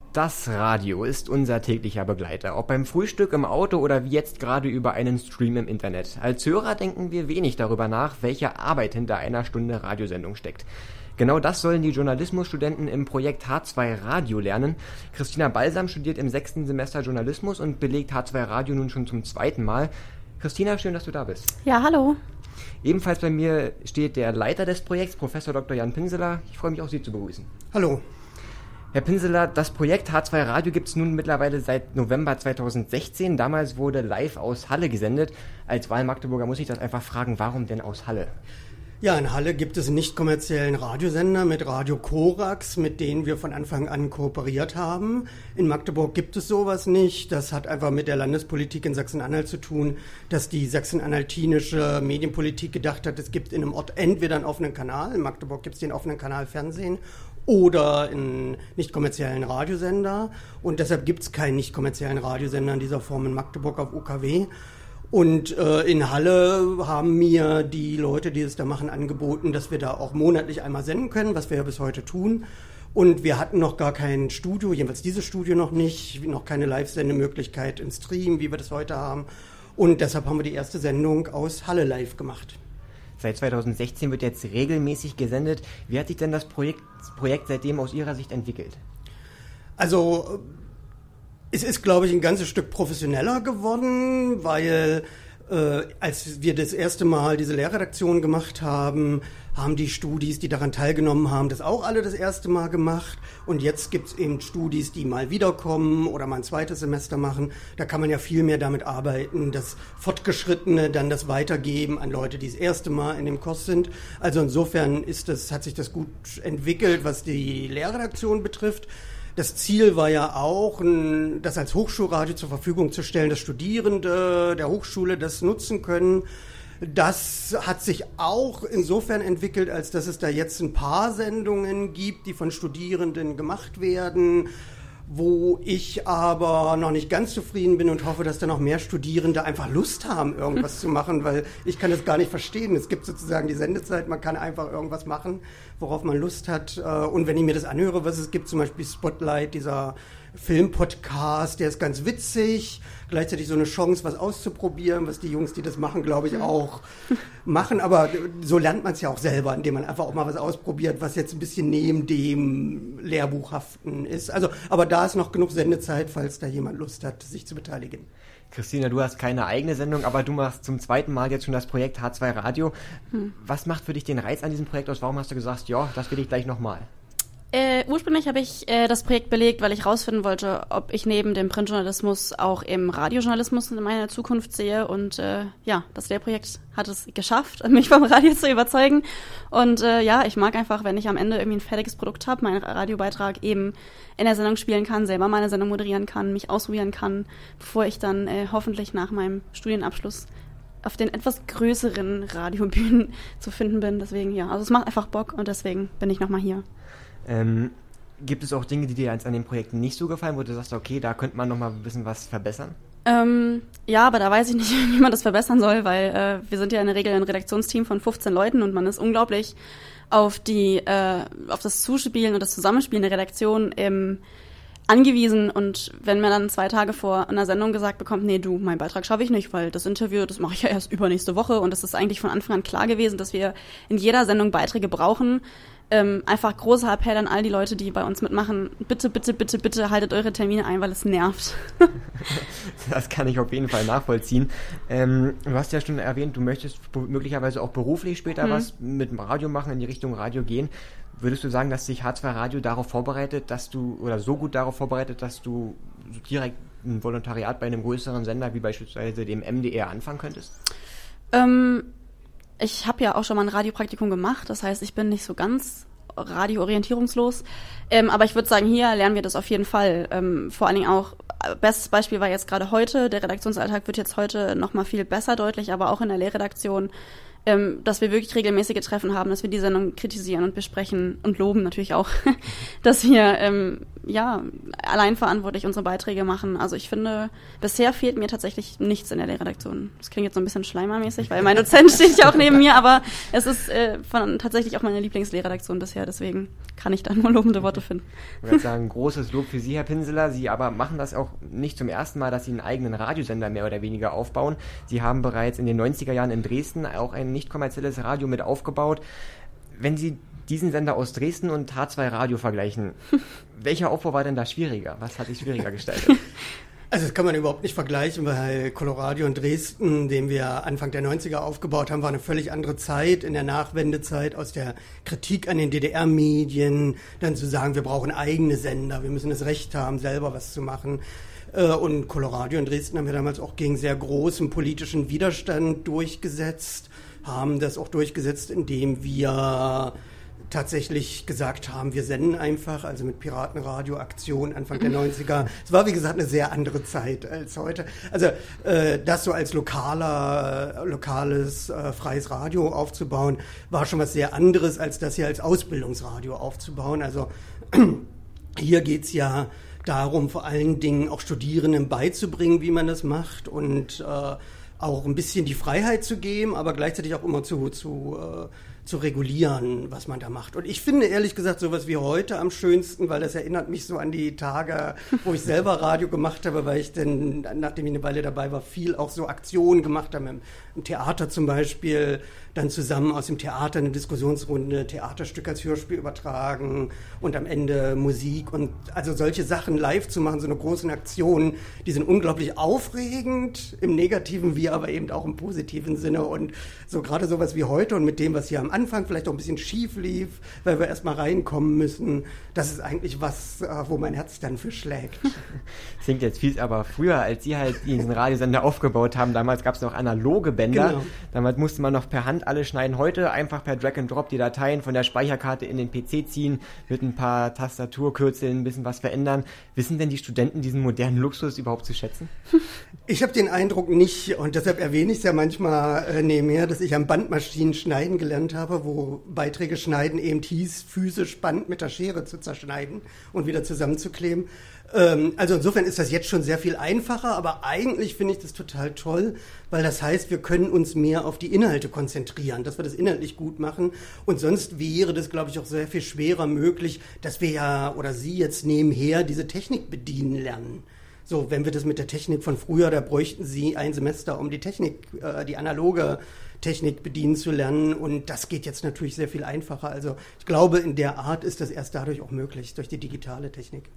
Das Radio ist unser täglicher Begleiter, ob beim Frühstück, im Auto oder wie jetzt gerade über einen Stream im Internet. Als Hörer denken wir wenig darüber nach, welche Arbeit hinter einer Stunde Radiosendung steckt. Genau das sollen die Journalismusstudenten im Projekt H2 Radio lernen. Christina Balsam studiert im 6. Semester Journalismus und belegt H2 Radio nun schon zum 2. Mal. Christina, schön, dass du da bist. Ja, hallo. Ebenfalls bei mir steht der Leiter des Projekts, Professor Dr. Jan Pinseler. Ich freue mich auch, Sie zu begrüßen. Hallo. Herr Pinseler, das Projekt H2 Radio gibt es nun mittlerweile seit November 2016. Damals wurde live aus Halle gesendet. Als Wahlmagdeburger muss ich das einfach fragen, warum denn aus Halle? Ja, in Halle gibt es einen nicht kommerziellen Radiosender mit Radio Korax, mit denen wir von Anfang an kooperiert haben. In Magdeburg gibt es sowas nicht. Das hat einfach mit der Landespolitik in Sachsen-Anhalt zu tun, dass die sachsen-anhaltinische Medienpolitik gedacht hat, es gibt in einem Ort entweder einen offenen Kanal, in Magdeburg gibt es den offenen Kanal Fernsehen, oder einen nicht kommerziellen Radiosender. Und deshalb gibt es keinen nicht kommerziellen Radiosender in dieser Form in Magdeburg auf UKW. Und in Halle haben mir die Leute, die es da machen, angeboten, dass wir da auch monatlich einmal senden können, was wir ja bis heute tun. Und wir hatten noch gar kein Studio, jedenfalls dieses Studio noch nicht, noch keine Live-Sendemöglichkeit im Stream, wie wir das heute haben. Und deshalb haben wir die erste Sendung aus Halle live gemacht. Seit 2016 wird jetzt regelmäßig gesendet. Wie hat sich denn das Projekt seitdem aus Ihrer Sicht entwickelt? Also es ist, glaube ich, ein ganzes Stück professioneller geworden, weil als wir das erste Mal diese Lehrredaktion gemacht haben, haben die Studis, die daran teilgenommen haben, das auch alle das erste Mal gemacht. Und jetzt gibt es eben Studis, die mal wiederkommen oder mal ein zweites Semester machen. Da kann man ja viel mehr damit arbeiten, das Fortgeschrittene dann das Weitergeben an Leute, die das erste Mal in dem Kurs sind. Also insofern hat sich das gut entwickelt, was die Lehrredaktion betrifft. Das Ziel war ja auch, das als Hochschulradio zur Verfügung zu stellen, dass Studierende der Hochschule das nutzen können. Das hat sich auch insofern entwickelt, als dass es da jetzt ein paar Sendungen gibt, die von Studierenden gemacht werden, wo ich aber noch nicht ganz zufrieden bin und hoffe, dass da noch mehr Studierende einfach Lust haben, irgendwas zu machen, weil ich kann das gar nicht verstehen. Es gibt sozusagen die Sendezeit, man kann einfach irgendwas machen, worauf man Lust hat. Und wenn ich mir das anhöre, was es gibt, zum Beispiel Spotlight, dieser Filmpodcast, der ist ganz witzig, gleichzeitig so eine Chance, was auszuprobieren, was die Jungs, die das machen, glaube ich, auch machen. Aber so lernt man es ja auch selber, indem man einfach auch mal was ausprobiert, was jetzt ein bisschen neben dem Lehrbuchhaften ist. Also, aber da ist noch genug Sendezeit, falls da jemand Lust hat, sich zu beteiligen. Christina, du hast keine eigene Sendung, aber du machst zum 2. Mal jetzt schon das Projekt H2 Radio. Was macht für dich den Reiz an diesem Projekt aus? Warum hast du gesagt, ja, das will ich gleich nochmal? Ursprünglich habe ich das Projekt belegt, weil ich rausfinden wollte, ob ich neben dem Printjournalismus auch im Radiojournalismus in meiner Zukunft sehe. Und das Lehrprojekt hat es geschafft, mich vom Radio zu überzeugen. Und ich mag einfach, wenn ich am Ende irgendwie ein fertiges Produkt habe, meinen Radiobeitrag eben in der Sendung spielen kann, selber meine Sendung moderieren kann, mich ausprobieren kann, bevor ich dann hoffentlich nach meinem Studienabschluss auf den etwas größeren Radiobühnen zu finden bin. Deswegen, also es macht einfach Bock und deswegen bin ich nochmal hier. Gibt es auch Dinge, die dir an dem Projekt nicht so gefallen, wo du sagst, okay, da könnte man noch mal ein bisschen was verbessern? Ja, aber da weiß ich nicht, wie man das verbessern soll, weil wir sind ja in der Regel ein Redaktionsteam von 15 Leuten und man ist unglaublich auf das Zuspielen und das Zusammenspielen der Redaktion angewiesen. Und wenn man dann 2 Tage vor einer Sendung gesagt bekommt, nee, du, meinen Beitrag schaffe ich nicht, weil das Interview, das mache ich ja erst übernächste Woche und es ist eigentlich von Anfang an klar gewesen, dass wir in jeder Sendung Beiträge brauchen. Einfach großer Appell an all die Leute, die bei uns mitmachen. Bitte, bitte, bitte, bitte haltet eure Termine ein, weil es nervt. Das kann ich auf jeden Fall nachvollziehen. Du hast ja schon erwähnt, du möchtest möglicherweise auch beruflich später was mit dem Radio machen, in die Richtung Radio gehen. Würdest du sagen, dass sich H2 Radio darauf vorbereitet, so gut darauf vorbereitet, dass du direkt ein Volontariat bei einem größeren Sender wie beispielsweise dem MDR anfangen könntest? Ich habe ja auch schon mal ein Radiopraktikum gemacht, das heißt, ich bin nicht so ganz radioorientierungslos, aber ich würde sagen, hier lernen wir das auf jeden Fall. Vor allen Dingen auch, bestes Beispiel war jetzt gerade heute, der Redaktionsalltag wird jetzt heute noch mal viel besser deutlich, aber auch in der Lehrredaktion, dass wir wirklich regelmäßige Treffen haben, dass wir die Sendung kritisieren und besprechen und loben natürlich auch, dass wir alleinverantwortlich unsere Beiträge machen. Also ich finde, bisher fehlt mir tatsächlich nichts in der Lehrredaktion. Das klingt jetzt so ein bisschen schleimermäßig, weil mein Dozent steht ja auch neben mir, aber es ist tatsächlich auch meine Lieblingslehrredaktion bisher, deswegen kann ich da nur lobende Worte finden. Ich würde sagen, großes Lob für Sie, Herr Pinseler. Sie aber machen das auch nicht zum ersten Mal, dass Sie einen eigenen Radiosender mehr oder weniger aufbauen. Sie haben bereits in den 90er Jahren in Dresden auch ein nicht kommerzielles Radio mit aufgebaut. Wenn Sie diesen Sender aus Dresden und H2 Radio vergleichen, welcher Aufbau war denn da schwieriger? Was hat sich schwieriger gestaltet? Also das kann man überhaupt nicht vergleichen, weil Coloradio in Dresden, den wir Anfang der 90er aufgebaut haben, war eine völlig andere Zeit, in der Nachwendezeit, aus der Kritik an den DDR-Medien, dann zu sagen, wir brauchen eigene Sender, wir müssen das Recht haben, selber was zu machen. Und Coloradio in Dresden haben wir damals auch gegen sehr großen politischen Widerstand durchgesetzt, haben das auch durchgesetzt, indem wir tatsächlich gesagt haben, wir senden einfach, also mit Piratenradio, Aktion Anfang der 90er. Es war, wie gesagt, eine sehr andere Zeit als heute. Also das so als lokales freies Radio aufzubauen, war schon was sehr anderes, als das hier als Ausbildungsradio aufzubauen. Also hier geht's ja darum, vor allen Dingen auch Studierenden beizubringen, wie man das macht und auch ein bisschen die Freiheit zu geben, aber gleichzeitig auch immer zu regulieren, was man da macht. Und ich finde ehrlich gesagt sowas wie heute am schönsten, weil das erinnert mich so an die Tage, wo ich selber Radio gemacht habe, weil ich dann, nachdem ich eine Weile dabei war, viel auch so Aktionen gemacht habe, im Theater zum Beispiel, dann zusammen aus dem Theater eine Diskussionsrunde, Theaterstück als Hörspiel übertragen und am Ende Musik und also solche Sachen live zu machen, so eine großen Aktionen, die sind unglaublich aufregend, im negativen wie aber eben auch im positiven Sinne und so gerade sowas wie heute und mit dem, was hier am Anfang vielleicht auch ein bisschen schief lief, weil wir erstmal reinkommen müssen, das ist eigentlich was, wo mein Herz dann für schlägt. Das klingt jetzt fies, aber früher, als Sie halt diesen Radiosender aufgebaut haben, damals gab es noch analoge Bänder, genau. Damals musste man noch per Hand alles schneiden, heute einfach per Drag and Drop die Dateien von der Speicherkarte in den PC ziehen, mit ein paar Tastaturkürzeln ein bisschen was verändern. Wissen denn die Studenten diesen modernen Luxus überhaupt zu schätzen? Ich habe den Eindruck nicht und deshalb erwähne ich es ja manchmal nebenher, dass ich am Bandmaschinen schneiden gelernt habe, wo Beiträge schneiden eben hieß, physisch Band mit der Schere zu zerschneiden und wieder zusammenzukleben. Also insofern ist das jetzt schon sehr viel einfacher, aber eigentlich finde ich das total toll, weil das heißt, wir können uns mehr auf die Inhalte konzentrieren, dass wir das inhaltlich gut machen und sonst wäre das, glaube ich, auch sehr viel schwerer möglich, dass wir ja oder Sie jetzt nebenher diese Technik bedienen lernen. So, wenn wir das mit der Technik von früher, da bräuchten Sie ein Semester, um die Technik, die analoge Technik bedienen zu lernen und das geht jetzt natürlich sehr viel einfacher. Also ich glaube, in der Art ist das erst dadurch auch möglich, durch die digitale Technik.